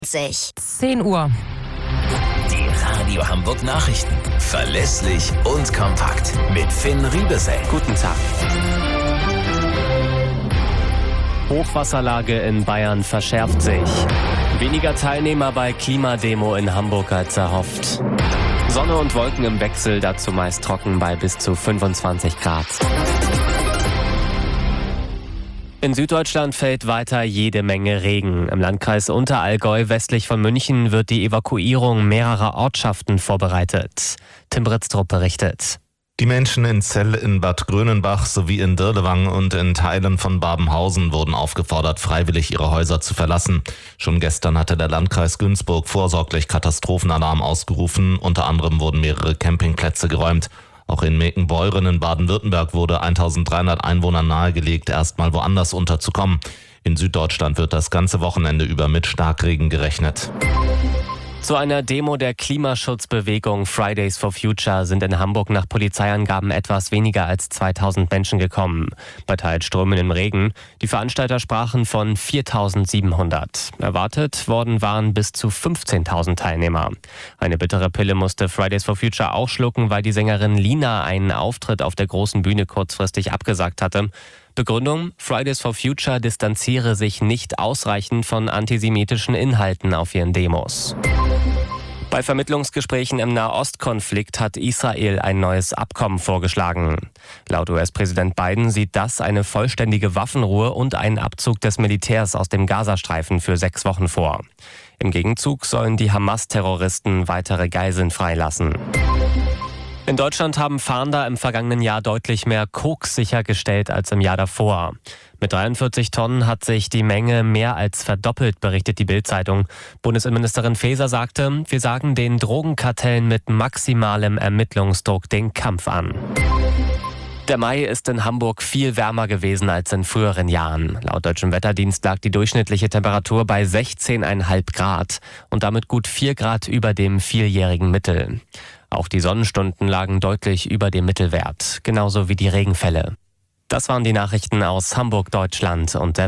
10 Uhr. Die Radio Hamburg Nachrichten. Verlässlich und kompakt. Mit Finn Riebesell. Guten Tag. Hochwasserlage in Bayern verschärft sich. Weniger Teilnehmer bei Klimademo in Hamburg als erhofft. Sonne und Wolken im Wechsel, dazu meist trocken bei bis zu 25 Grad. In Süddeutschland fällt weiter jede Menge Regen. Im Landkreis Unterallgäu westlich von München wird die Evakuierung mehrerer Ortschaften vorbereitet. Tim Britztrup berichtet. Die Menschen in Zell in Bad Grönenbach sowie in Dirlewang und in Teilen von Babenhausen wurden aufgefordert, freiwillig ihre Häuser zu verlassen. Schon gestern hatte der Landkreis Günzburg vorsorglich Katastrophenalarm ausgerufen. Unter anderem wurden mehrere Campingplätze geräumt. Auch in Meckenbeuren in Baden-Württemberg wurde 1300 Einwohnern nahegelegt, erstmal woanders unterzukommen. In Süddeutschland wird das ganze Wochenende über mit Starkregen gerechnet. Zu einer Demo der Klimaschutzbewegung Fridays for Future sind in Hamburg nach Polizeiangaben etwas weniger als 2000 Menschen gekommen. Bei teils strömendem Regen. Die Veranstalter sprachen von 4700. Erwartet worden waren bis zu 15.000 Teilnehmer. Eine bittere Pille musste Fridays for Future auch schlucken, weil die Sängerin Lina einen Auftritt auf der großen Bühne kurzfristig abgesagt hatte. Begründung: Fridays for Future distanziere sich nicht ausreichend von antisemitischen Inhalten auf ihren Demos. Bei Vermittlungsgesprächen im Nahostkonflikt hat Israel ein neues Abkommen vorgeschlagen. Laut US-Präsident Biden sieht das eine vollständige Waffenruhe und einen Abzug des Militärs aus dem Gazastreifen für 6 Wochen vor. Im Gegenzug sollen die Hamas-Terroristen weitere Geiseln freilassen. In Deutschland haben Fahnder im vergangenen Jahr deutlich mehr Koks sichergestellt als im Jahr davor. Mit 43 Tonnen hat sich die Menge mehr als verdoppelt, berichtet die Bild-Zeitung. Bundesinnenministerin Faeser sagte, wir sagen den Drogenkartellen mit maximalem Ermittlungsdruck den Kampf an. Der Mai ist in Hamburg viel wärmer gewesen als in früheren Jahren. Laut Deutschem Wetterdienst lag die durchschnittliche Temperatur bei 16,5 Grad und damit gut 4 Grad über dem vierjährigen Mittel. Auch die Sonnenstunden lagen deutlich über dem Mittelwert, genauso wie die Regenfälle. Das waren die Nachrichten aus Hamburg, Deutschland und der